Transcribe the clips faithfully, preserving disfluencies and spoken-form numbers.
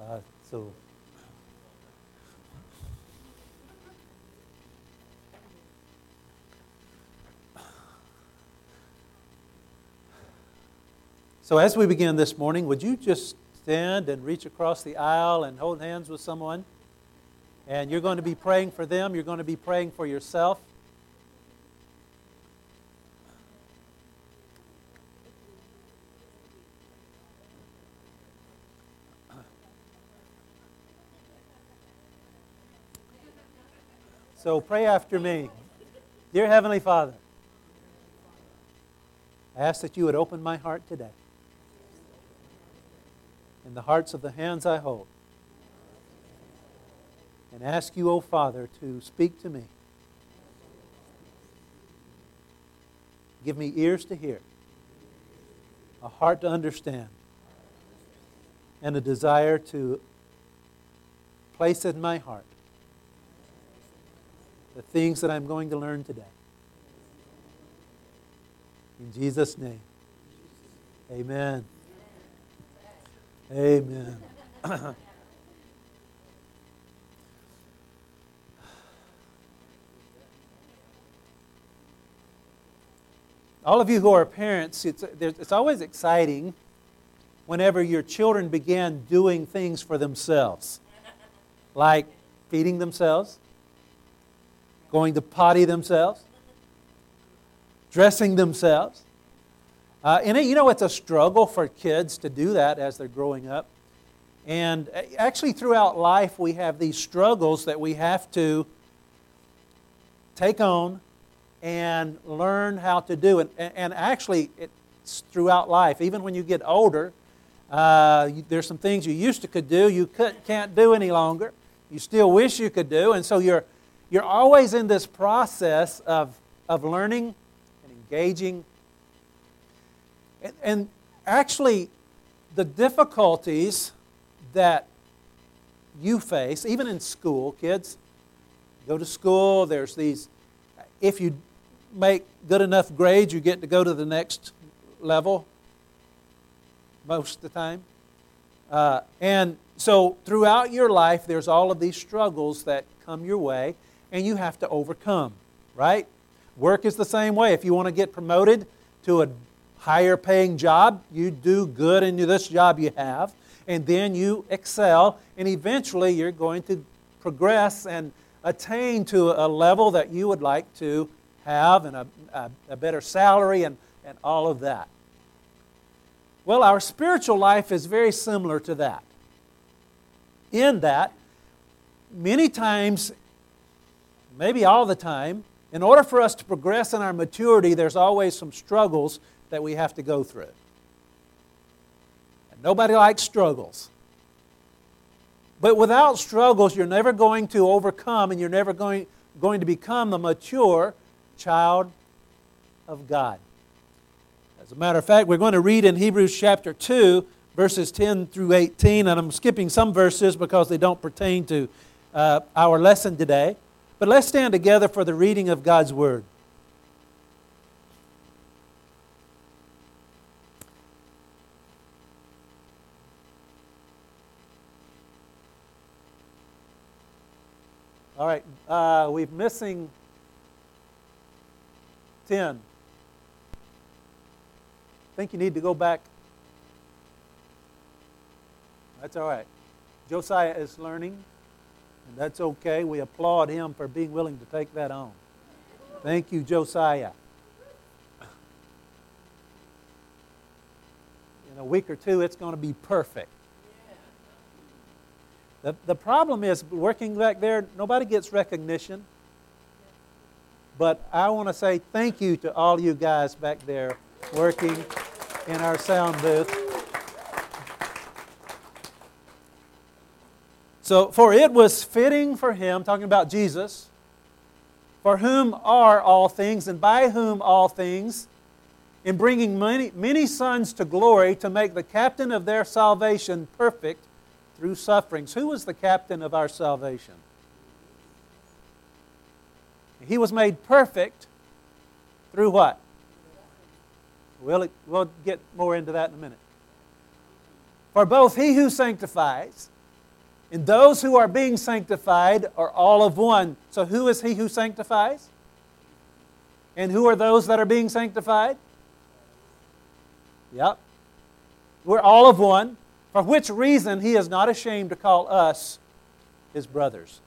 Uh, so, so as we begin this morning, would you just stand and reach across the aisle and hold hands with someone? And you're going to be praying for them. You're going to be praying for yourself. So pray after me. Dear Heavenly Father, I ask that you would open my heart today and the hearts of the hands I hold, and ask you, O Father, to speak to me. Give me ears to hear, a heart to understand, and a desire to place in my heart the things that I'm going to learn today. In Jesus' name, amen. Amen. All of you who are parents, it's, it's always exciting whenever your children begin doing things for themselves, like feeding themselves, going to potty themselves, dressing themselves. Uh, and it, you know, it's a struggle for kids to do that as they're growing up. And actually throughout life we have these struggles that we have to take on and learn how to do. And, and actually it's throughout life. Even when you get older, uh, you, there's some things you used to could do you could, can't do any longer. You still wish you could do. And so you're You're always in this process of, of learning and engaging. And, and actually, the difficulties that you face, even in school, kids go to school, there's these, if you make good enough grades, you get to go to the next level most of the time. Uh, and so throughout your life, there's all of these struggles that come your way, and you have to overcome, right? Work is the same way. If you want to get promoted to a higher paying job, you do good in this job you have, and then you excel, and eventually you're going to progress and attain to a level that you would like to have, and a, a, a better salary, and, and all of that. Well, our spiritual life is very similar to that. In that, many times, maybe all the time, in order for us to progress in our maturity, there's always some struggles that we have to go through. And nobody likes struggles. But without struggles, you're never going to overcome, and you're never going, going to become a mature child of God. As a matter of fact, we're going to read in Hebrews chapter two, verses ten through eighteen, and I'm skipping some verses because they don't pertain to uh, our lesson today. But let's stand together for the reading of God's Word. All right, uh, we're missing ten. I think you need to go back. That's all right. Josiah is learning. And that's okay. We applaud him for being willing to take that on. Thank you, Josiah. In a week or two, it's going to be perfect. The, the problem is, working back there, nobody gets recognition. But I want to say thank you to all you guys back there working in our sound booth. So, for it was fitting for him, talking about Jesus, for whom are all things, and by whom all things, in bringing many, many sons to glory, to make the captain of their salvation perfect through sufferings. Who was the captain of our salvation? He was made perfect through what? We'll, we'll get more into that in a minute. For both he who sanctifies And those who are being sanctified are all of one. So who is He who sanctifies? And who are those that are being sanctified? Yep. We're all of one, for which reason He is not ashamed to call us His brothers.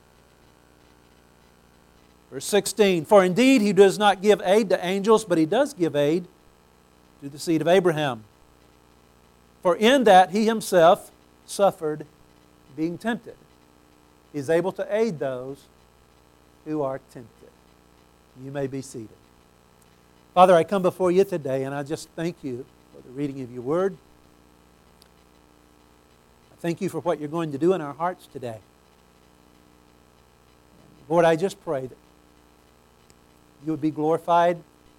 Verse sixteen, for indeed He does not give aid to angels, but He does give aid to the seed of Abraham. For in that He Himself suffered being tempted. He is able to aid those who are tempted. You may be seated. Father, I come before You today, and I just thank You for the reading of Your Word. I thank You for what You're going to do in our hearts today. Lord, I just pray that You would be glorified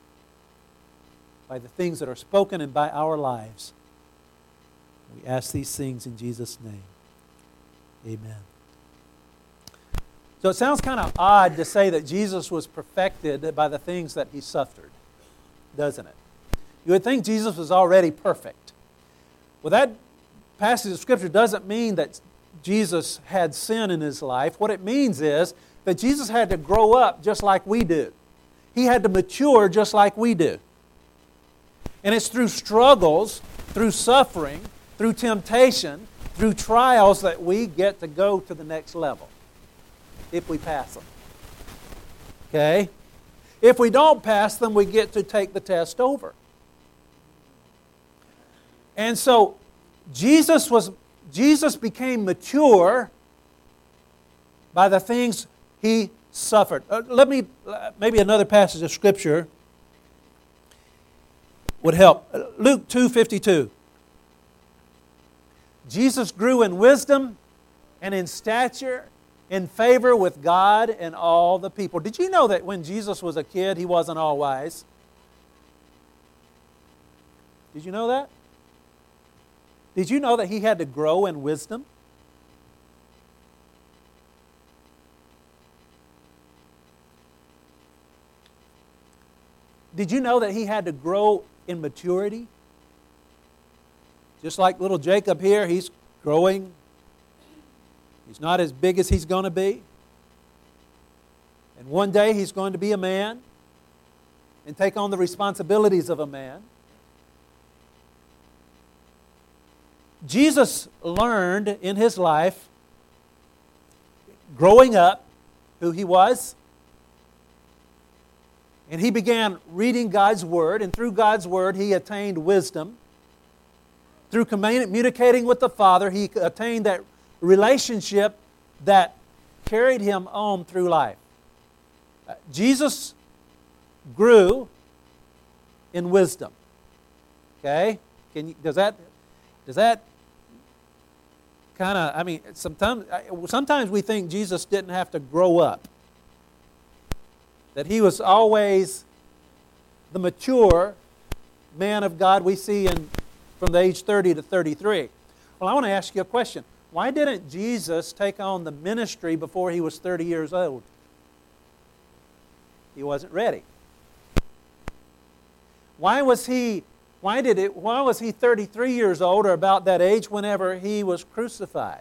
by the things that are spoken and by our lives. We ask these things in Jesus' name. Amen. So it sounds kind of odd to say that Jesus was perfected by the things that He suffered, doesn't it? You would think Jesus was already perfect. Well, that passage of Scripture doesn't mean that Jesus had sin in His life. What it means is that Jesus had to grow up just like we do. He had to mature just like we do. And it's through struggles, through suffering, through temptation, through trials that we get to go to the next level, if we pass them. Okay? If we don't pass them, we get to take the test over. And so, Jesus was Jesus became mature by the things He suffered. Uh, let me, uh, maybe another passage of Scripture would help. Uh, Luke two fifty-two. Jesus grew in wisdom and in stature, in favor with God and all the people. Did you know that when Jesus was a kid, He wasn't all wise? Did you know that? Did you know that He had to grow in wisdom? Did you know that He had to grow in maturity? Just like little Jacob here, he's growing. He's not as big as he's going to be. And one day he's going to be a man and take on the responsibilities of a man. Jesus learned in His life, growing up, who He was. And He began reading God's Word, and through God's Word He attained wisdom. Through communicating with the Father, He attained that relationship that carried Him on through life. Jesus grew in wisdom. Okay? Can you, does that does that kind of, I mean, sometimes sometimes we think Jesus didn't have to grow up. That He was always the mature man of God we see in from the age thirty to thirty-three. Well, I want to ask you a question. Why didn't Jesus take on the ministry before He was thirty years old? He wasn't ready. Why was He, why did it, why was He thirty-three years old or about that age whenever He was crucified?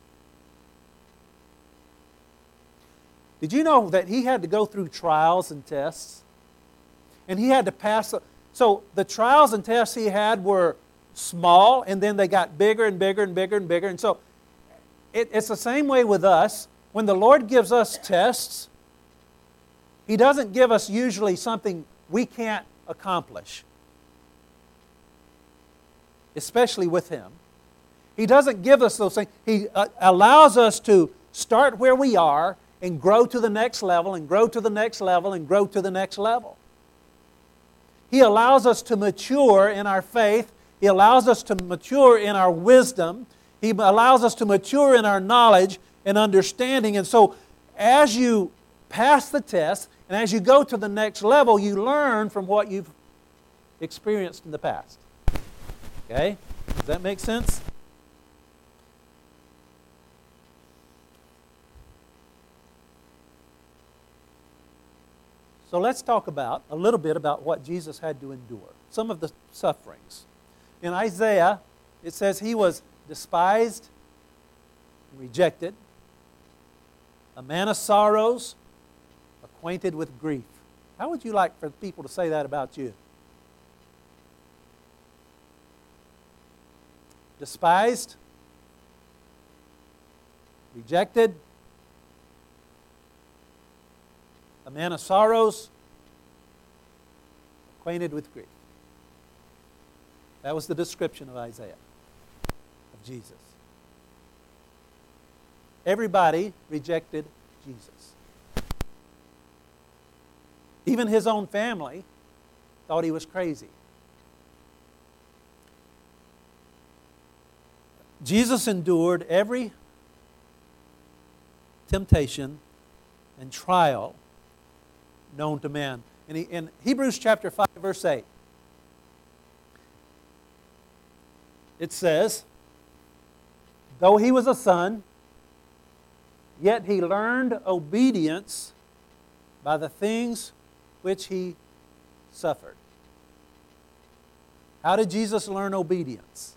Did you know that He had to go through trials and tests? And He had to pass. So the trials and tests He had were small, and then they got bigger and bigger and bigger and bigger. And so it, it's the same way with us. When the Lord gives us tests, He doesn't give us usually something we can't accomplish, especially with Him. He doesn't give us those things. He uh, allows us to start where we are and grow to the next level and grow to the next level and grow to the next level. He allows us to mature in our faith. He allows us to mature in our wisdom. He allows us to mature in our knowledge and understanding. And so as you pass the test and as you go to the next level, you learn from what you've experienced in the past. Okay? Does that make sense? So let's talk about a little bit about what Jesus had to endure. Some of the sufferings. In Isaiah, it says He was despised rejected, a man of sorrows, acquainted with grief. How would you like for people to say that about you? Despised, rejected, a man of sorrows, acquainted with grief. That was the description of Isaiah, of Jesus. Everybody rejected Jesus. Even his own family thought he was crazy. Jesus endured every temptation and trial known to man. In, in Hebrews chapter five, verse eight, it says, though he was a son, yet he learned obedience by the things which he suffered. How did Jesus learn obedience?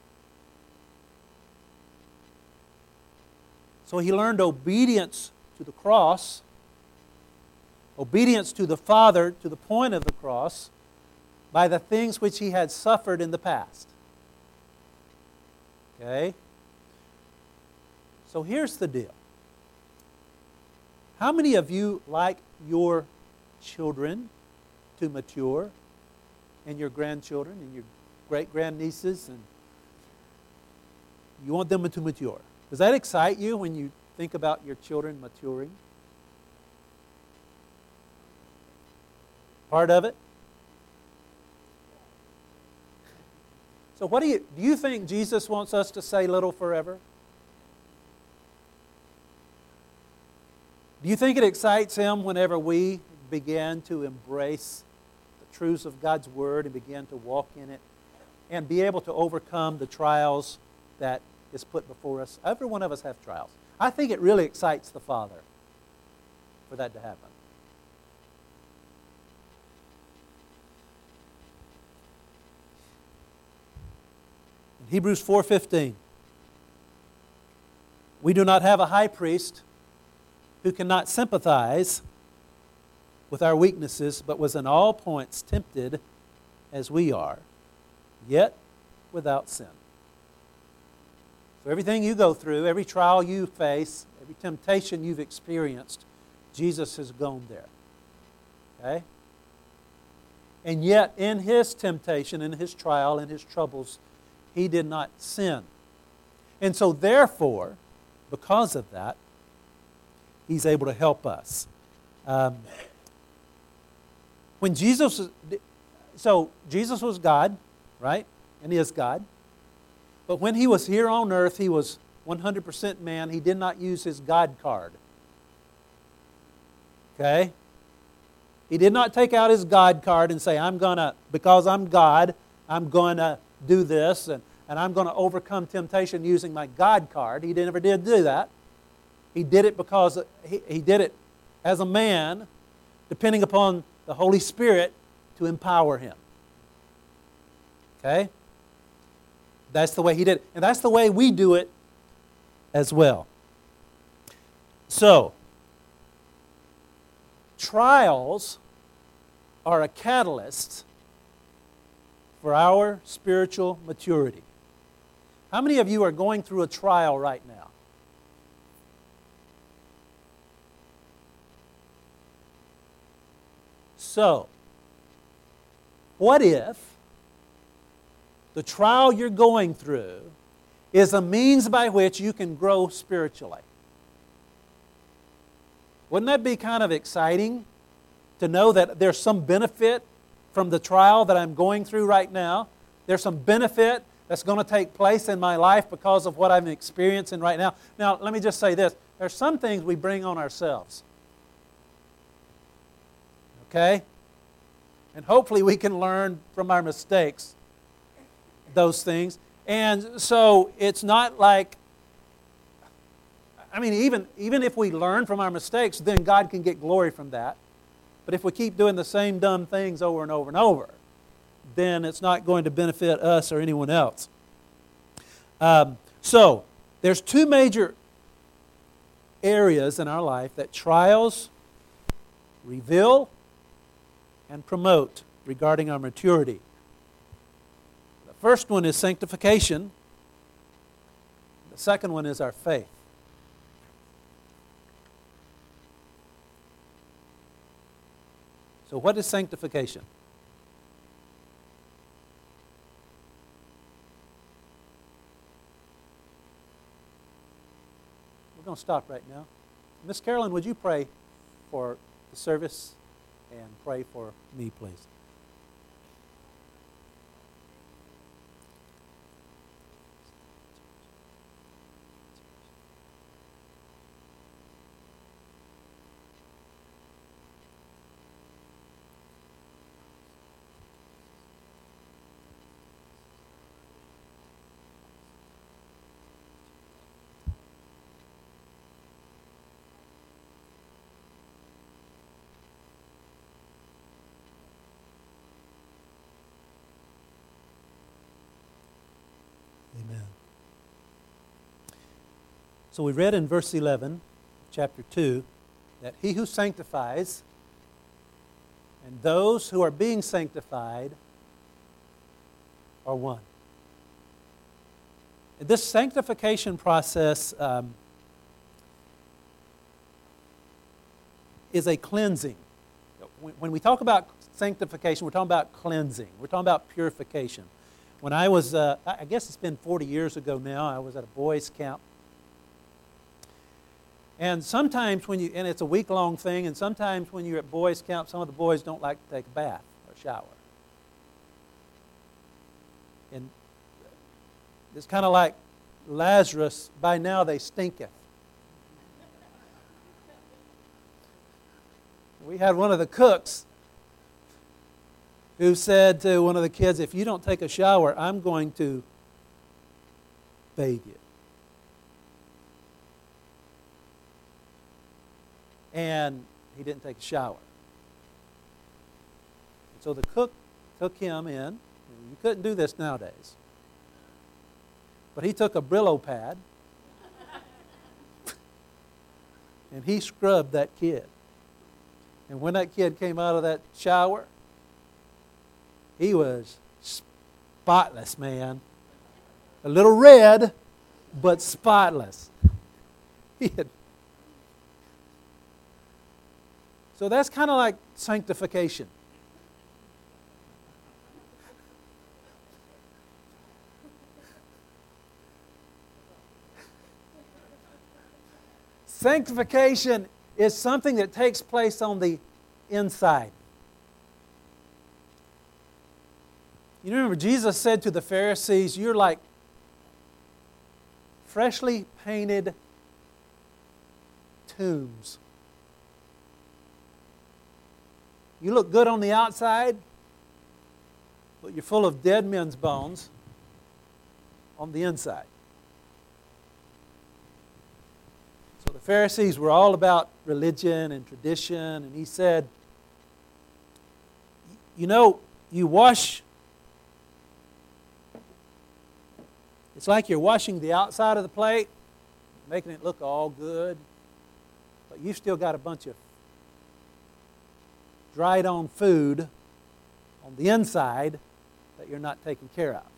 So he learned obedience to the cross, obedience to the Father to the point of the cross, by the things which he had suffered in the past. Okay? So here's the deal. How many of you like your children to mature, and your grandchildren, and your great-grandnieces, and you want them to mature? Does that excite you when you think about your children maturing? Part of it? So what do you, do you think Jesus wants us to say little forever? Do you think it excites Him whenever we begin to embrace the truths of God's Word and begin to walk in it and be able to overcome the trials that is put before us? Every one of us have trials. I think it really excites the Father for that to happen. In Hebrews four fifteen, we do not have a high priest who cannot sympathize with our weaknesses, but was in all points tempted as we are, yet without sin. So everything you go through, every trial you face, every temptation you've experienced, Jesus has gone there. Okay? And yet in His temptation, in His trial, in His troubles, He did not sin. And so therefore, because of that, He's able to help us. Um, when Jesus, so Jesus was God, right? And He is God. But when He was here on earth, He was one hundred percent man. He did not use His God card. Okay? He did not take out His God card and say, I'm going to, because I'm God, I'm going to do this, and, and I'm going to overcome temptation using my God card. He never did do that. He did it because he, he did it as a man, depending upon the Holy Spirit to empower Him. Okay? That's the way He did it. And that's the way we do it as well. So, trials are a catalyst for our spiritual maturity. How many of you are going through a trial right now? So, what if the trial you're going through is a means by which you can grow spiritually? Wouldn't that be kind of exciting to know that there's some benefit from the trial that I'm going through right now? There's some benefit that's going to take place in my life because of what I'm experiencing right now. Now, let me just say this. There's some things we bring on ourselves. Okay? And hopefully we can learn from our mistakes those things. And so it's not like, I mean, even, even if we learn from our mistakes, then God can get glory from that. But if we keep doing the same dumb things over and over and over, then it's not going to benefit us or anyone else. Um, so, there's two major areas in our life that trials reveal and promote regarding our maturity. The first one is sanctification. The second one is our faith. So what is sanctification? We're going to stop right now. Miss Carolyn, would you pray for the service and pray for me, please? Amen. So we read in verse eleven, chapter two, that he who sanctifies and those who are being sanctified are one. And this sanctification process um, is a cleansing. When we talk about sanctification, we're talking about cleansing. We're talking about purification. When I was, uh, I guess it's been forty years ago now, I was at a boys' camp. And sometimes when you, and it's a week-long thing, and sometimes when you're at boys' camp, some of the boys don't like to take a bath or shower. And it's kind of like Lazarus, by now they stinketh. We had one of the cooks who said to one of the kids, if you don't take a shower, I'm going to bathe you. And he didn't take a shower. And so the cook took him in. You couldn't do this nowadays. But he took a Brillo pad and he scrubbed that kid. And when that kid came out of that shower, he was spotless, man. A little red, but spotless. He had... So that's kind of like sanctification. Sanctification is something that takes place on the inside. You remember Jesus said to the Pharisees, you're like freshly painted tombs. You look good on the outside, but you're full of dead men's bones on the inside. So the Pharisees were all about religion and tradition, and he said, you know, you wash, it's like you're washing the outside of the plate, making it look all good, but you've still got a bunch of dried on food on the inside that you're not taking care of.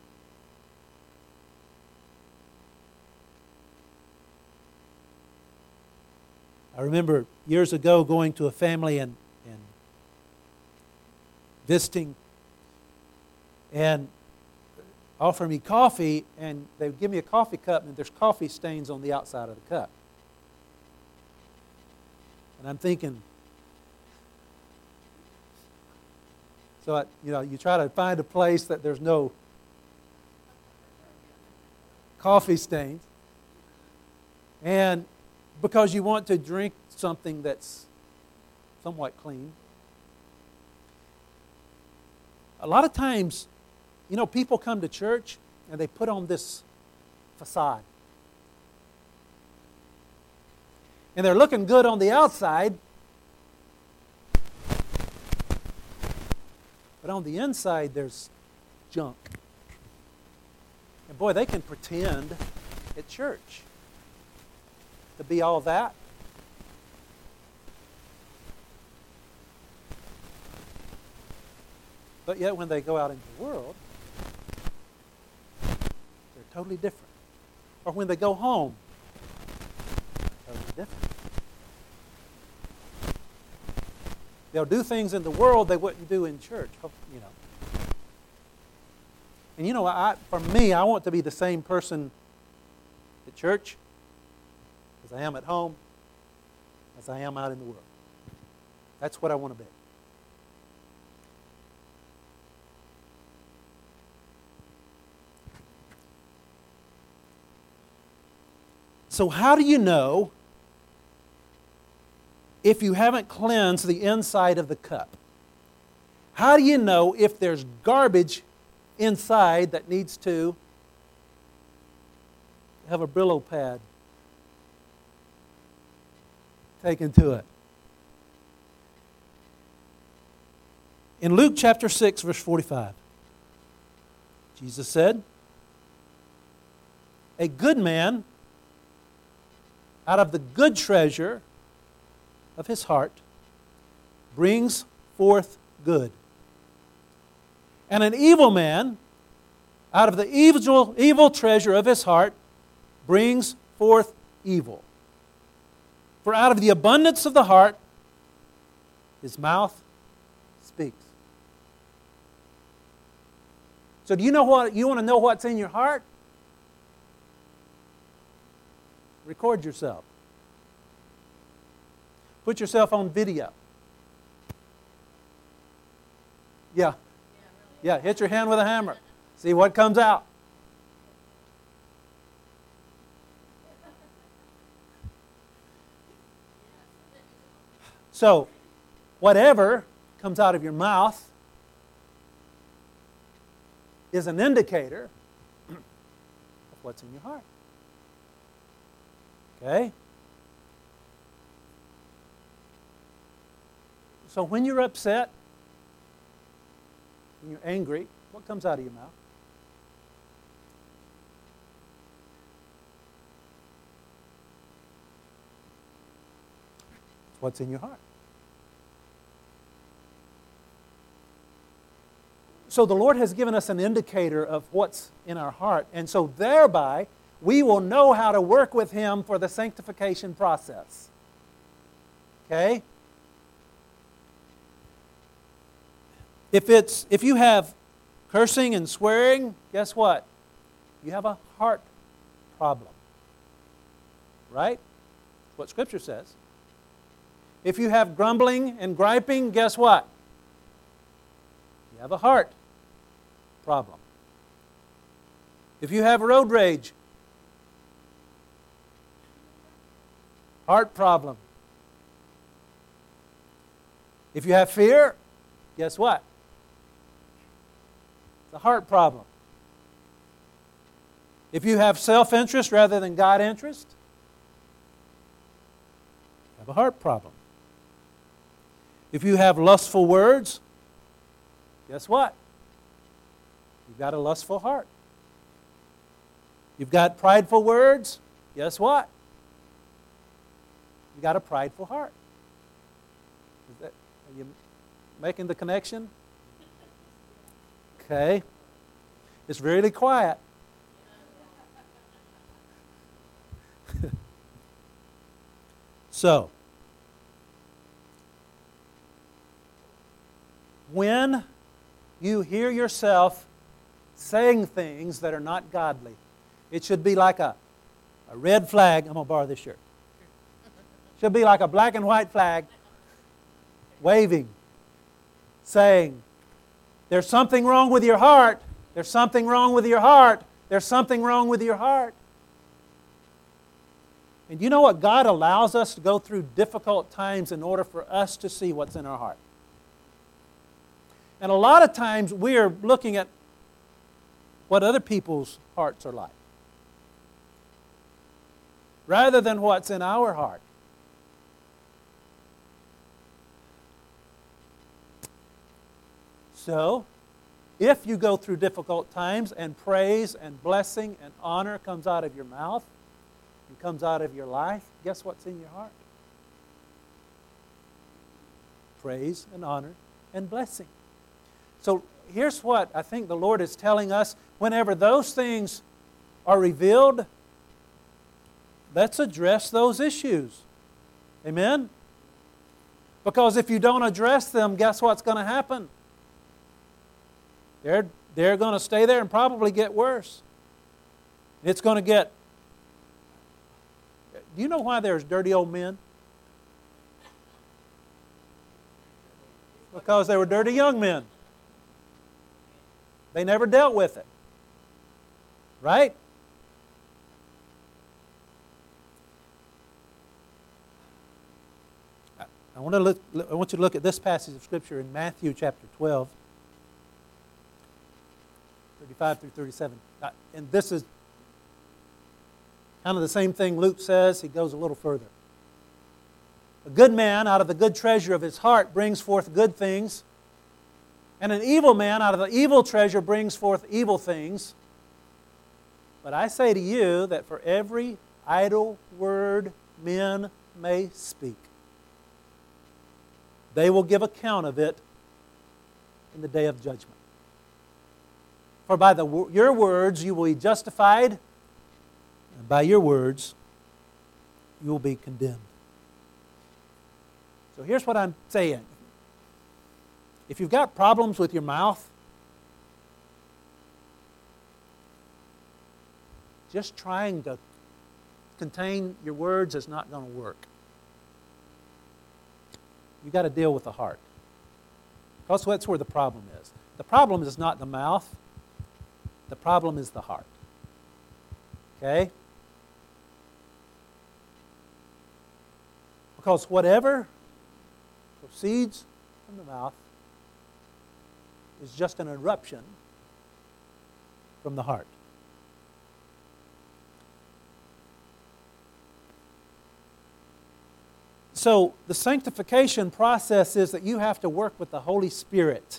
I remember years ago going to a family and, and visiting and offer me coffee, and they would give me a coffee cup and there's coffee stains on the outside of the cup. And I'm thinking, so, I, you know, you try to find a place that there's no coffee stains. And because you want to drink something that's somewhat clean. A lot of times, you know, people come to church and they put on this facade. And they're looking good on the outside, but on the inside, there's junk. And boy, they can pretend at church. to be all that. But yet when they go out into the world, they're totally different. Or when they go home, they're totally different. They'll do things in the world they wouldn't do in church, you know. And you know, I, for me, I want to be the same person at church as I am at home, as I am out in the world. That's what I want to be. So how do you know if you haven't cleansed the inside of the cup? How do you know if there's garbage inside that needs to have a Brillo pad taken to it? In Luke chapter six, verse forty-five, Jesus said, "A good man out of the good treasure of his heart brings forth good. And an evil man out of the evil, evil treasure of his heart brings forth evil. For out of the abundance of the heart, his mouth speaks." So do you know what? You want to know what's in your heart? Record yourself. Put yourself on video. Yeah. Yeah, hit your hand with a hammer. See what comes out. So, whatever comes out of your mouth is an indicator of what's in your heart. Okay? So when you're upset, when you're angry, what comes out of your mouth? It's what's in your heart. So the Lord has given us an indicator of what's in our heart, and so thereby we will know how to work with Him for the sanctification process. Okay? If it's if you have cursing and swearing, guess what? You have a heart problem. Right? That's what Scripture says. If you have grumbling and griping, guess what? You have a heart problem. If you have road rage, heart problem. If you have fear, guess what? It's a heart problem. If you have self-interest rather than God interest, you have a heart problem. If you have lustful words, guess what? You've got a lustful heart. You've got prideful words, guess what? You've got a prideful heart. Is that, are you making the connection? Okay. It's really quiet. So, when you hear yourself saying things that are not godly, it should be like a, a red flag. I'm going to borrow this shirt. Should be like a black and white flag waving, saying, there's something wrong with your heart. There's something wrong with your heart. There's something wrong with your heart. And you know what? God allows us to go through difficult times in order for us to see what's in our heart. And a lot of times we are looking at what other people's hearts are like, rather than what's in our heart. So, if you go through difficult times and praise and blessing and honor comes out of your mouth, and comes out of your life, guess what's in your heart? Praise and honor and blessing. So here's what I think the Lord is telling us. Whenever those things are revealed, let's address those issues. Amen? Because if you don't address them, guess what's going to happen? They're, they're going to stay there and probably get worse. It's going to get... Do you know why there's dirty old men? Because they were dirty young men. They never dealt with it. Right? I want to look, I want you to look at this passage of Scripture in Matthew chapter twelve, thirty-five through thirty-seven. And this is kind of the same thing Luke says. He goes a little further. A good man out of the good treasure of his heart brings forth good things, and an evil man out of the evil treasure brings forth evil things. But I say to you that for every idle word men may speak, they will give account of it in the day of judgment. For by the, your words you will be justified, and by your words you will be condemned. So here's what I'm saying. If you've got problems with your mouth, just trying to contain your words is not going to work. You've got to deal with the heart. Because that's where the problem is. The problem is not the mouth. The problem is the heart. Okay? Because whatever proceeds from the mouth is just an eruption from the heart. So the sanctification process is that you have to work with the Holy Spirit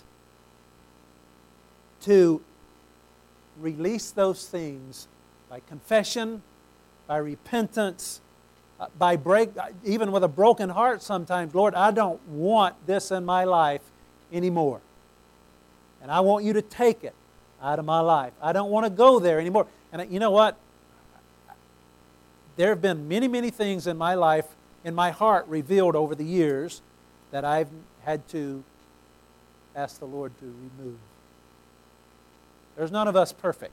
to release those things by confession, by repentance, uh, by break, even with a broken heart sometimes. Lord, I don't want this in my life anymore. And I want you to take it out of my life. I don't want to go there anymore. And you know what? There have been many, many things in my life, in my heart, revealed over the years that I've had to ask the Lord to remove. There's none of us perfect.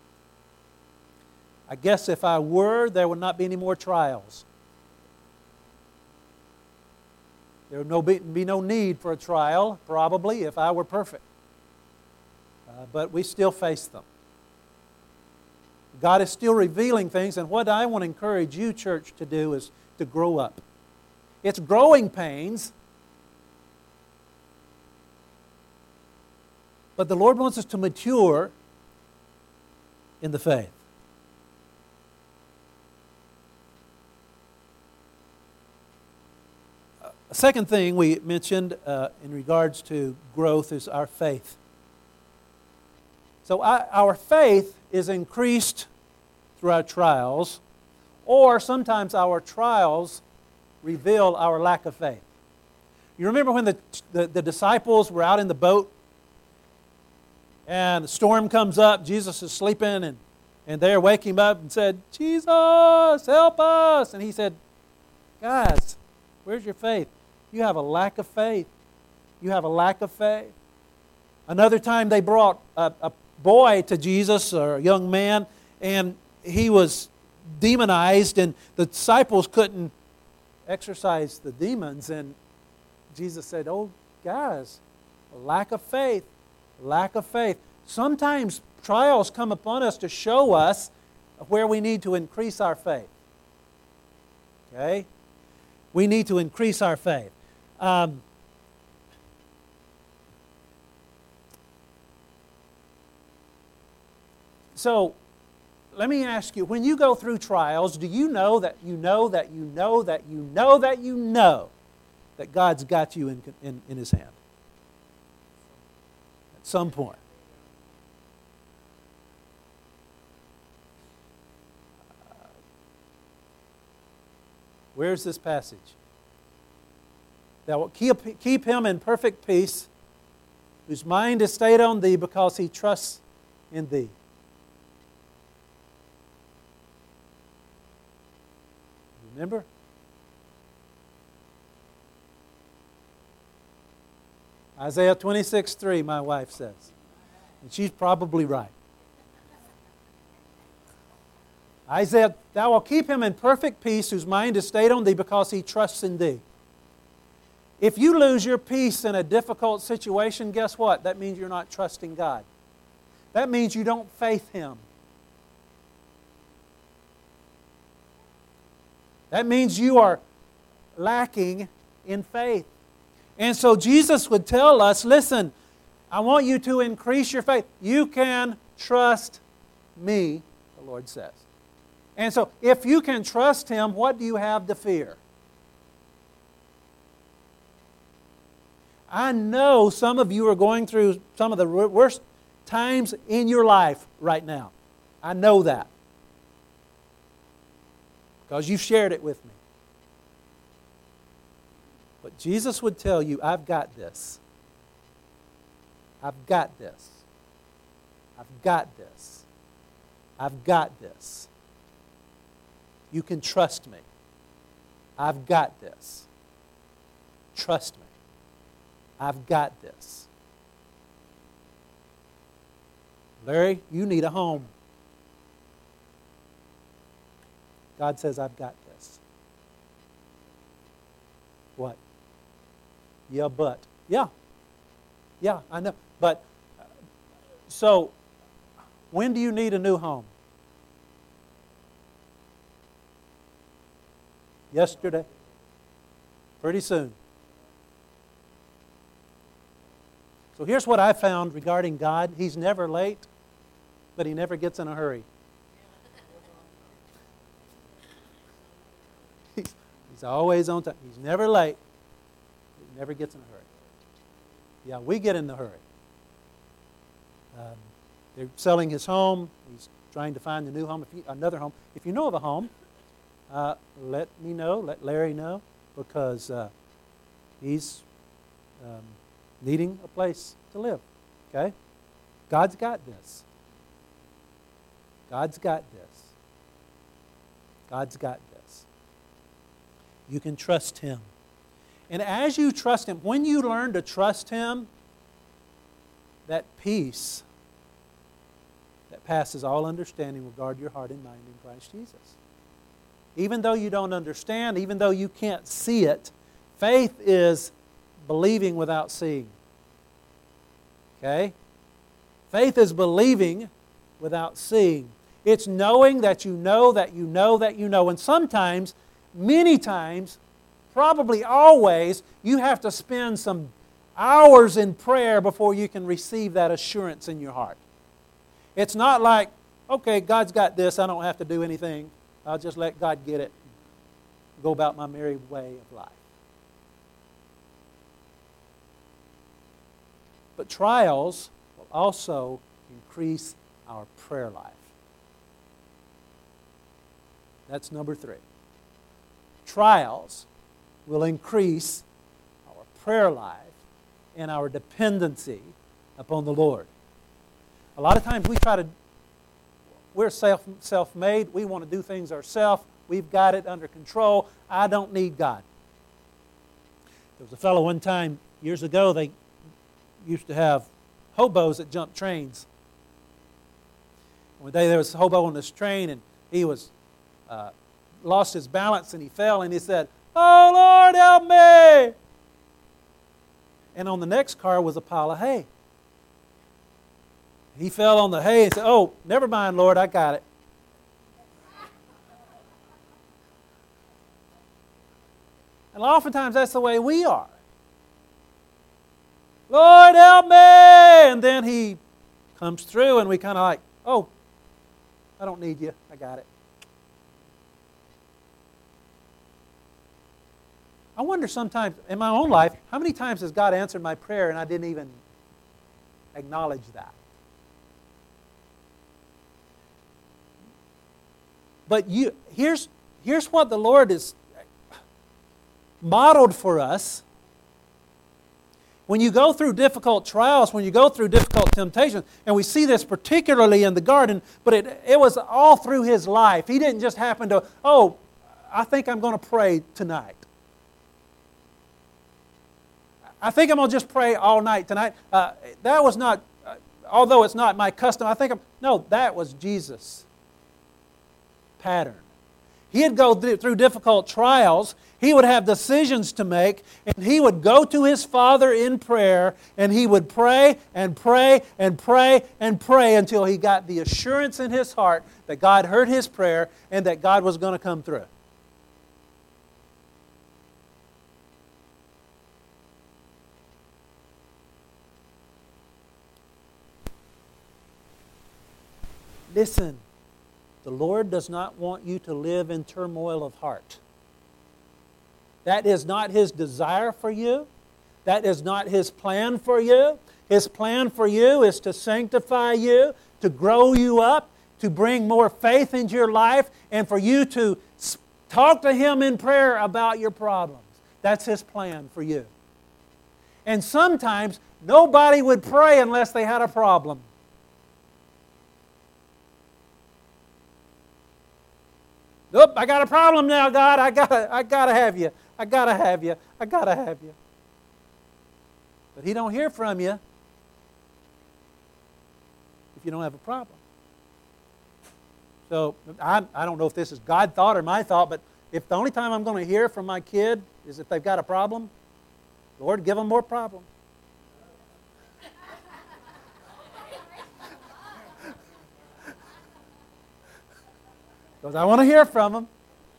I guess if I were, there would not be any more trials. There would no be, be no need for a trial, probably, if I were perfect. Uh, but we still face them. God is still revealing things, and what I want to encourage you, church, to do is to grow up. It's growing pains, but the Lord wants us to mature in the faith. A second thing we mentioned uh, in regards to growth is our faith. So I, our faith is increased through our trials, or sometimes our trials reveal our lack of faith. You remember when the, the, the disciples were out in the boat and the storm comes up, Jesus is sleeping, and, and they wake him up and said, Jesus, help us. And he said, guys, where's your faith? You have a lack of faith. You have a lack of faith. Another time they brought a, a boy to Jesus, or a young man, and he was demonized, and the disciples couldn't exorcise the demons, and Jesus said, oh, guys, a lack of faith, lack of faith. Sometimes trials come upon us to show us where we need to increase our faith. Okay? We need to increase our faith. Um, so, let me ask you, when you go through trials, do you know that you know that you know that you know that you know that God's got you in, in, in His hand? At some point. Where's this passage? Thou wilt keep, keep him in perfect peace, whose mind is stayed on Thee, because he trusts in Thee. Remember? Isaiah twenty-six three, my wife says. And she's probably right. Isaiah, Thou wilt keep him in perfect peace, whose mind is stayed on Thee, because he trusts in Thee. If you lose your peace in a difficult situation, guess what? That means you're not trusting God. That means you don't faith Him. That means you are lacking in faith. And so Jesus would tell us, listen, I want you to increase your faith. You can trust me, the Lord says. And so if you can trust Him, what do you have to fear? I know some of you are going through some of the worst times in your life right now. I know that. Because you've shared it with me. But Jesus would tell you, I've got this. I've got this. I've got this. I've got this. You can trust me. I've got this. Trust me. I've got this. Larry, you need a home. God says, I've got this. What? Yeah, but. Yeah. Yeah, I know. But, so, when do you need a new home? Yesterday? Pretty soon. So here's what I found regarding God. He's never late, but He never gets in a hurry. He's, he's always on time. He's never late. He never gets in a hurry. Yeah, we get in the hurry. Um, they're selling his home. He's trying to find a new home, if you, another home. If you know of a home, uh, let me know. Let Larry know, because uh, he's um, needing a place to live. Okay? God's got this. God's got this. God's got this. You can trust Him. And as you trust Him, when you learn to trust Him, that peace that passes all understanding will guard your heart and mind in Christ Jesus. Even though you don't understand, even though you can't see it, faith is believing without seeing. Okay? Faith is believing without seeing. It's knowing that you know that you know that you know. And sometimes, many times, probably always, you have to spend some hours in prayer before you can receive that assurance in your heart. It's not like, okay, God's got this, I don't have to do anything. I'll just let God get it. Go about my merry way of life. But trials will also increase our prayer life. That's number three. Trials will increase our prayer life and our dependency upon the Lord. A lot of times we try to, we're self, self-made. We want to do things ourselves. We've got it under control. I don't need God. There was a fellow one time, years ago, they used to have hobos that jumped trains. One day there was a hobo on this train, and he was uh, lost his balance, and he fell, and he said, "Oh, Lord, help me!" And on the next car was a pile of hay. He fell on the hay and said, "Oh, never mind, Lord, I got it." And oftentimes that's the way we are. "Lord, help me!" And then He comes through and we kind of like, "Oh, I don't need you. I got it." I wonder sometimes in my own life, how many times has God answered my prayer and I didn't even acknowledge that? But you, here's, here's what the Lord is, modeled for us. When you go through difficult trials, when you go through difficult temptations, and we see this particularly in the garden, but it, it was all through His life. He didn't just happen to, oh, I think I'm going to pray tonight. I think I'm going to just pray all night tonight. Uh, that was not, uh, although it's not my custom, I think, I'm, no, that was Jesus' pattern. He'd go through difficult trials. He would have decisions to make, and He would go to His Father in prayer, and He would pray and pray and pray and pray until He got the assurance in His heart that God heard His prayer and that God was going to come through. Listen, the Lord does not want you to live in turmoil of heart. That is not His desire for you. That is not His plan for you. His plan for you is to sanctify you, to grow you up, to bring more faith into your life, and for you to talk to Him in prayer about your problems. That's His plan for you. And sometimes nobody would pray unless they had a problem. Oop, I got a problem now, God. I gotta, I gotta have you. I gotta have you. I gotta have you. But He don't hear from you if you don't have a problem. So I, I don't know if this is God's thought or my thought, but if the only time I'm going to hear from my kid is if they've got a problem, Lord, give them more problems. Because I want to hear from them.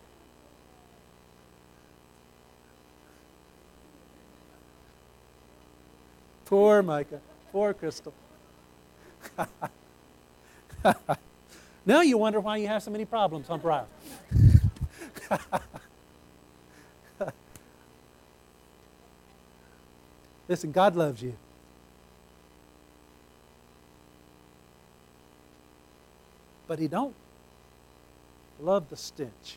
Poor Micah. Poor Crystal. Now you wonder why you have so many problems, huh, Brian? Listen, God loves you. But He don't love the stench.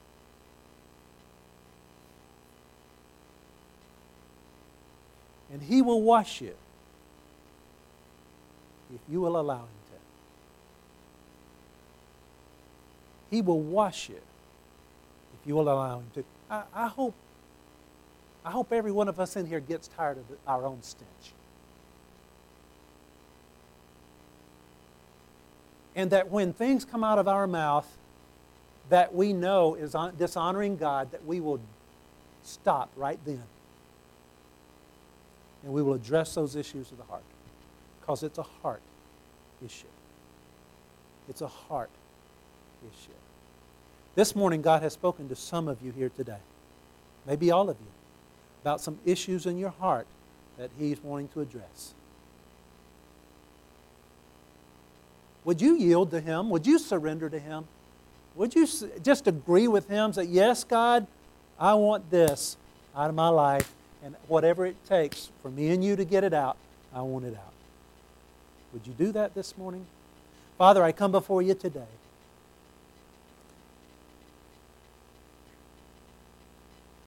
And He will wash you if you will allow Him to. He will wash you if you will allow Him to. I, I hope I hope every one of us in here gets tired of our own stench. And that when things come out of our mouth that we know is dishonoring God, that we will stop right then. And we will address those issues of the heart. Because it's a heart issue. It's a heart issue. This morning, God has spoken to some of you here today, maybe all of you, about some issues in your heart that He's wanting to address. Would you yield to Him? Would you surrender to Him? Would you just agree with Him that, yes, God, I want this out of my life, and whatever it takes for me and you to get it out, I want it out. Would you do that this morning? Father, I come before you today.